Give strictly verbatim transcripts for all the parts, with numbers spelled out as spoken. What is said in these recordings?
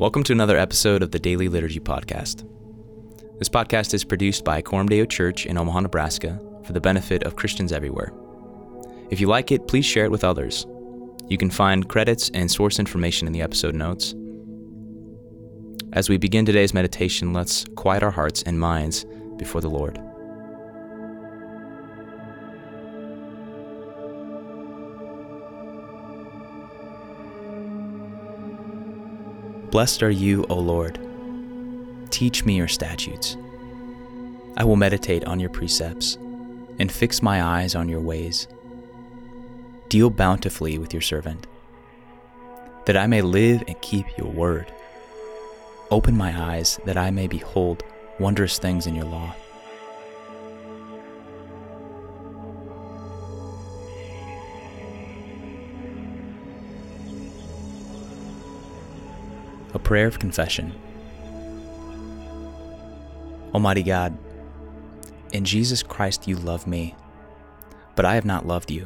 Welcome to another episode of the Daily Liturgy Podcast. This podcast is produced by Coram Deo Church in Omaha, Nebraska, for the benefit of Christians everywhere. If you like it, please share it with others. You can find credits and source information in the episode notes. As we begin today's meditation, let's quiet our hearts and minds before the Lord. Blessed are you, O Lord. Teach me your statutes. I will meditate on your precepts and fix my eyes on your ways. Deal bountifully with your servant, that I may live and keep your word. Open my eyes that I may behold wondrous things in your law. A prayer of confession. Almighty God, in Jesus Christ you love me, but I have not loved you.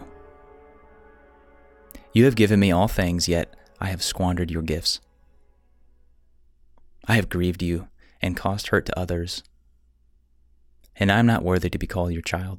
You have given me all things, yet I have squandered your gifts. I have grieved you and caused hurt to others, and I am not worthy to be called your child.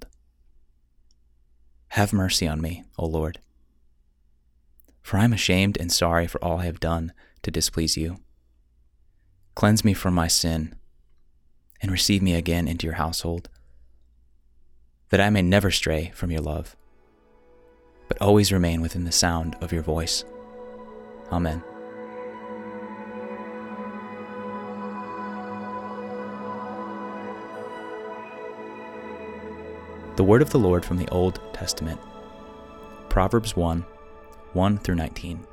Have mercy on me, O Lord, for I am ashamed and sorry for all I have done to displease you. Cleanse me from my sin and receive me again into your household, that I may never stray from your love, but always remain within the sound of your voice. Amen. The word of the Lord from the Old Testament, Proverbs one, one through nineteen.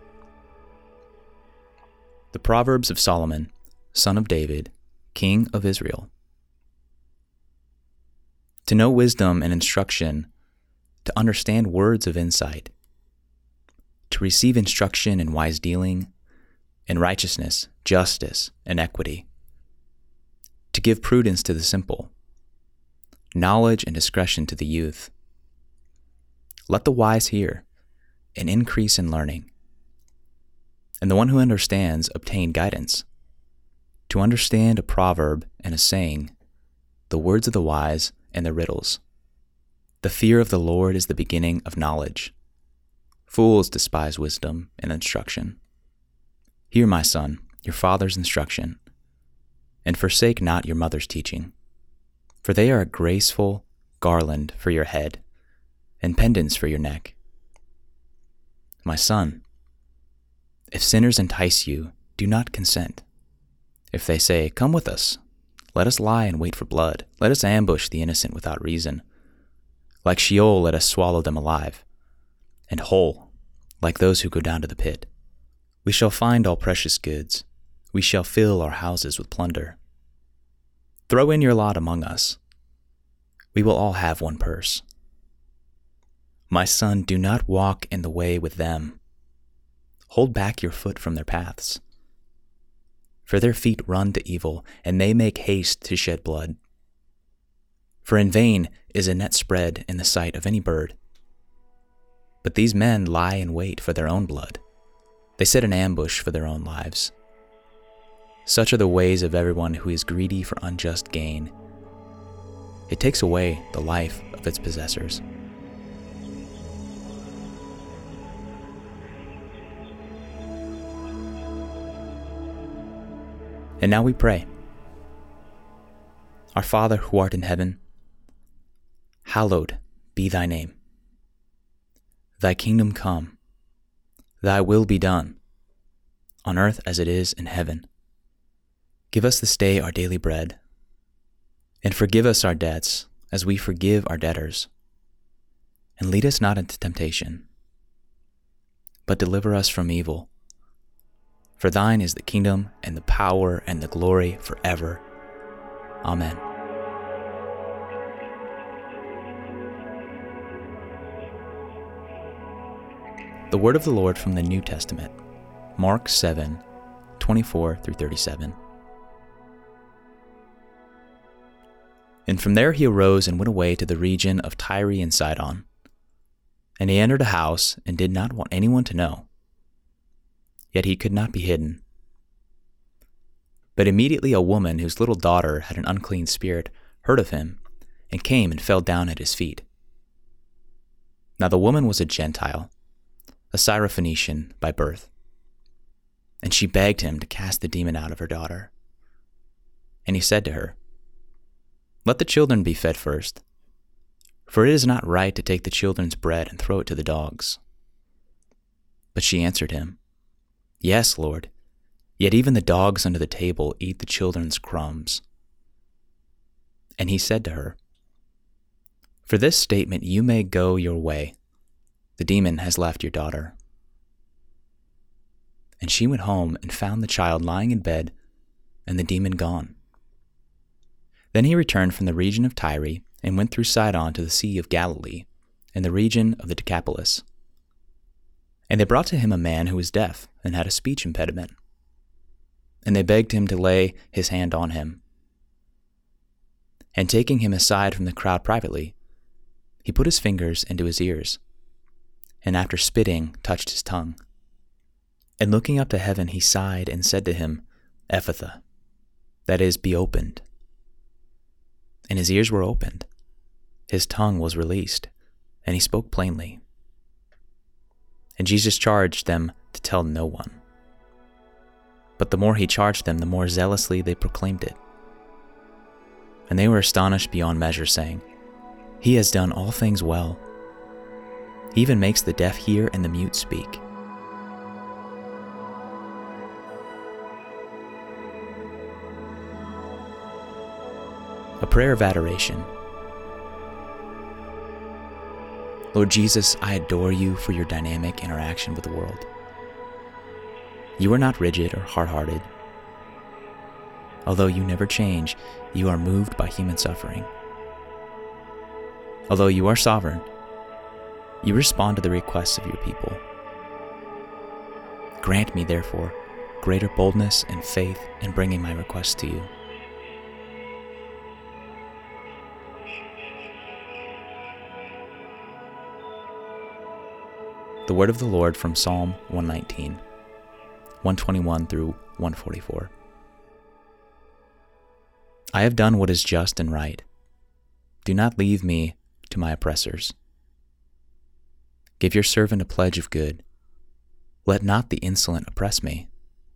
The Proverbs of Solomon, son of David, king of Israel. To know wisdom and instruction, to understand words of insight, to receive instruction in wise dealing, in righteousness, justice, and equity, to give prudence to the simple, knowledge and discretion to the youth. Let the wise hear, and increase in learning, and the one who understands obtain guidance. To understand a proverb and a saying, the words of the wise and the riddles. The fear of the Lord is the beginning of knowledge. Fools despise wisdom and instruction. Hear, my son, your father's instruction, and forsake not your mother's teaching, for they are a graceful garland for your head and pendants for your neck. My son, if sinners entice you, do not consent. If they say, "Come with us, let us lie and wait for blood. Let us ambush the innocent without reason. Like Sheol, let us swallow them alive, and whole, like those who go down to the pit. We shall find all precious goods. We shall fill our houses with plunder. Throw in your lot among us. We will all have one purse. My son, do not walk in the way with them. Hold back your foot from their paths. For their feet run to evil, and they make haste to shed blood. For in vain is a net spread in the sight of any bird. But these men lie in wait for their own blood. They set an ambush for their own lives. Such are the ways of everyone who is greedy for unjust gain. It takes away the life of its possessors. And now we pray. Our Father who art in heaven, hallowed be thy name. Thy kingdom come, thy will be done, on earth as it is in heaven. Give us this day our daily bread, and forgive us our debts as we forgive our debtors. And lead us not into temptation, but deliver us from evil. For thine is the kingdom, and the power, and the glory forever. Amen. The word of the Lord from the New Testament, Mark seven, twenty-four through thirty-seven. And from there he arose and went away to the region of Tyre and Sidon. And he entered a house and did not want anyone to know. Yet he could not be hidden. But immediately a woman whose little daughter had an unclean spirit heard of him and came and fell down at his feet. Now the woman was a Gentile, a Syrophoenician by birth, and she begged him to cast the demon out of her daughter. And he said to her, "Let the children be fed first, for it is not right to take the children's bread and throw it to the dogs." But she answered him, "Yes, Lord, yet even the dogs under the table eat the children's crumbs." And he said to her, "For this statement you may go your way. The demon has left your daughter." And she went home and found the child lying in bed and the demon gone. Then he returned from the region of Tyre and went through Sidon to the Sea of Galilee and the region of the Decapolis. And they brought to him a man who was deaf and had a speech impediment. And they begged him to lay his hand on him. And taking him aside from the crowd privately, he put his fingers into his ears, and after spitting, touched his tongue. And looking up to heaven, he sighed and said to him, "Ephphatha," that is, "be opened." And his ears were opened, his tongue was released, and he spoke plainly. And Jesus charged them to tell no one. But the more he charged them, the more zealously they proclaimed it. And they were astonished beyond measure, saying, "He has done all things well. He even makes the deaf hear and the mute speak." A prayer of adoration. Lord Jesus, I adore you for your dynamic interaction with the world. You are not rigid or hard-hearted. Although you never change, you are moved by human suffering. Although you are sovereign, you respond to the requests of your people. Grant me, therefore, greater boldness and faith in bringing my requests to you. The word of the Lord from Psalm one nineteen, one twenty-one through one forty-four. I have done what is just and right. Do not leave me to my oppressors. Give your servant a pledge of good. Let not the insolent oppress me.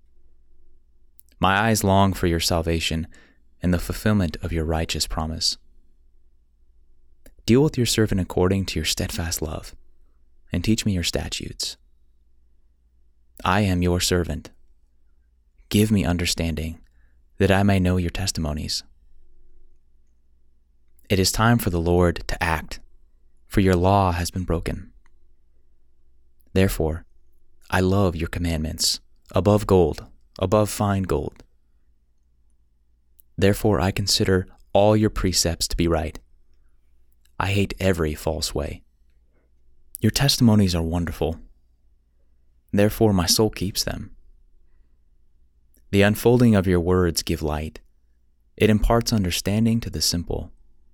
My eyes long for your salvation and the fulfillment of your righteous promise. Deal with your servant according to your steadfast love, and teach me your statutes. I am your servant. Give me understanding, that I may know your testimonies. It is time for the Lord to act, for your law has been broken. Therefore, I love your commandments, above gold, above fine gold. Therefore, I consider all your precepts to be right. I hate every false way. Your testimonies are wonderful. Therefore, my soul keeps them. The unfolding of your words give light. It imparts understanding to the simple.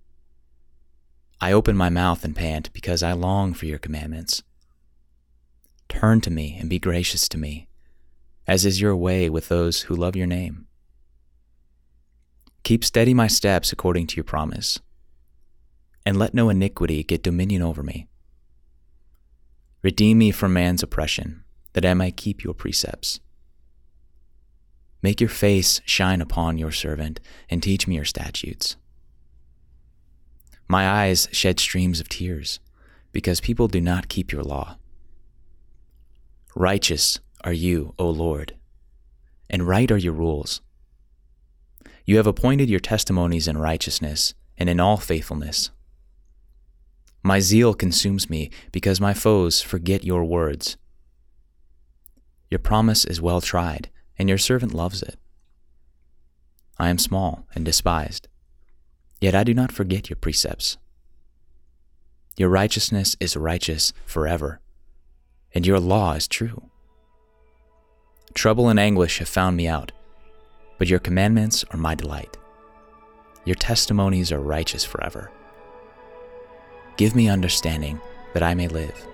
I open my mouth and pant because I long for your commandments. Turn to me and be gracious to me, as is your way with those who love your name. Keep steady my steps according to your promise, and let no iniquity get dominion over me. Redeem me from man's oppression, that I might keep your precepts. Make your face shine upon your servant, and teach me your statutes. My eyes shed streams of tears, because people do not keep your law. Righteous are you, O Lord, and right are your rules. You have appointed your testimonies in righteousness and in all faithfulness. My zeal consumes me because my foes forget your words. Your promise is well tried, and your servant loves it. I am small and despised, yet I do not forget your precepts. Your righteousness is righteous forever, and your law is true. Trouble and anguish have found me out, but your commandments are my delight. Your testimonies are righteous forever. Give me understanding that I may live.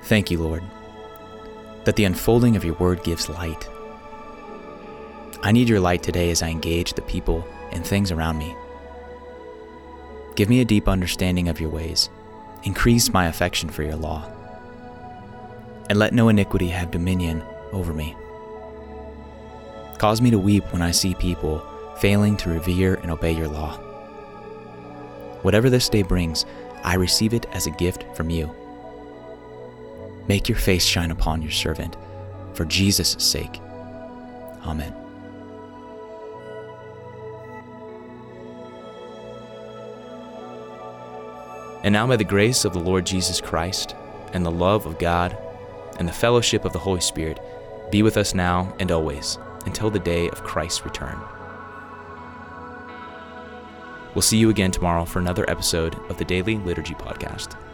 Thank you, Lord, that the unfolding of your word gives light. I need your light today as I engage the people and things around me. Give me a deep understanding of your ways. Increase my affection for your law. And let no iniquity have dominion over me. Cause me to weep when I see people failing to revere and obey your law. Whatever this day brings, I receive it as a gift from you. Make your face shine upon your servant, for Jesus' sake. Amen. And now may the grace of the Lord Jesus Christ, and the love of God, and the fellowship of the Holy Spirit be with us now and always, until the day of Christ's return. We'll see you again tomorrow for another episode of the Daily Liturgy Podcast.